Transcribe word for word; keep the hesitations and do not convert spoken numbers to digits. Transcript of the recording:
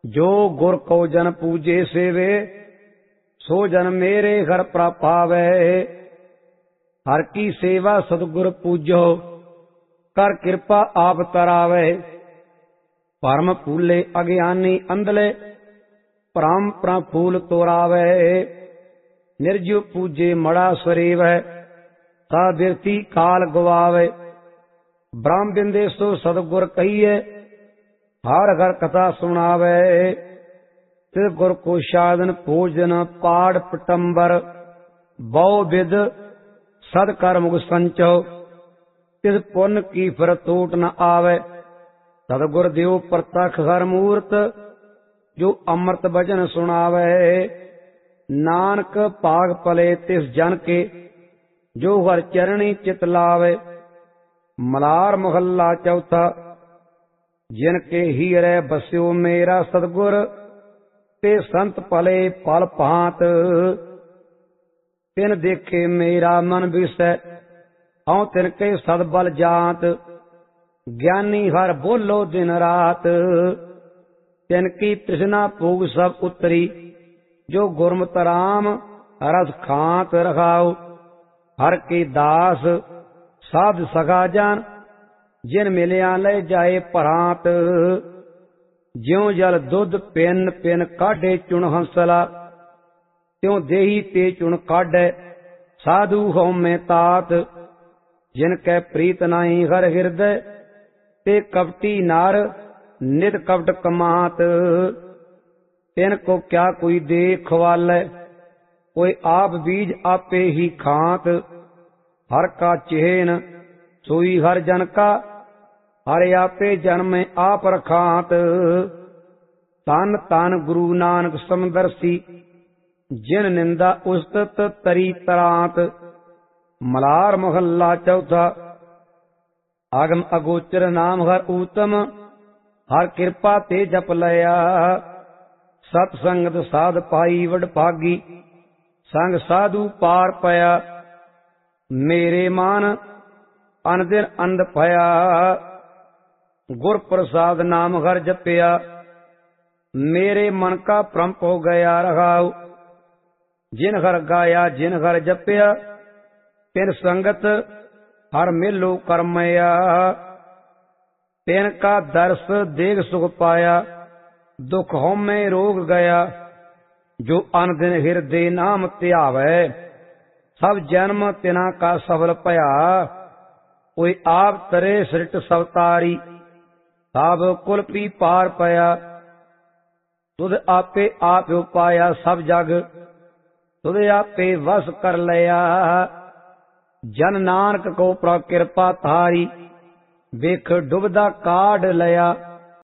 जो गुर को जन पूजे सेवे, सो जन मेरे घर प्रापावे। हर की सेवा सतगुर पूजो, कर कृपा आप तरावे। परम फूले अज्ञानी अंधले, परम प्र फूल तोरावे। निर्जु पूजे मड़ा सरेवै, ता बिरती काल गवावे। ब्रह्म बिंदेसो सतगुर कहिए, हर घर कथा सुनावे। तिस गुर को साधन भोजन पाठ पटंबर, बहु विद सद कर मुख संचो। तिस पुण्य की फिर टूट न आवे, सतगुर देव प्रतख हर मूर्त। जो अमृत भजन सुनावे, नानक पाग पले तिस जन के, जो हर चरणी चित लावे। मलार मोहल्ला चौथा। जिनके हीरे बस्यो मेरा सतगुर, ते संत पले पल भांत। तिन देखे मेरा मन विसै, हूं तिनके सद बल जात। ज्ञानी हर बोलो दिन रात, तिनकी तृष्णा भूग सब उतरी। जो गुरमत राम रस खांत रखाओ। हर के दास साध सखा जान, जिन मिलिया ले जाए परांत। ज्यों जल दुध पिन पिन काढ़े चुन हंसला, त्यों देही ते चुन काढ़े साधु होमे तात। जिनकै प्रीत नाही हर हृदय, ते कपटी नार नित कपट कमात। तिनको क्या कोई दे खवाले, कोई आप बीज आपे ही खात। हर का चेहन सोई हर जन का, हर आपे जन्म आप रखात। तन तन गुरु नानक समदर्शी, जिन निंदा उस्तत तरी तरात। मलार मोहल्ला चौथा। आगम अगोचर नाम हर ऊतम, हर कृपा ते जप लया। सतसंगत साध पाई वड भागी, संग साधु पार पया। मेरे मान अनदिन अंध भया, गुर प्रसाद नाम हर जपया। मेरे मन का भ्रम हो गया रहाऊ, जिन हर गाया जिन हर जपया। तिन संगत हर मिलो करमया, तिन का दर्श देख सुख पाया। दुख होमे रोग गया, जो अनदिन हृदय नाम ध्यावै। सब जन्म तिना का सफल भया, कोई आप तरे सृट सवतारी। सब कुल पी पार पया, तुद आपे आप उपाया सब जग। तुद आपे वस कर लिया, जन नानक को प्र कृपा थारी। वेख डुबदा काढ़ लिया,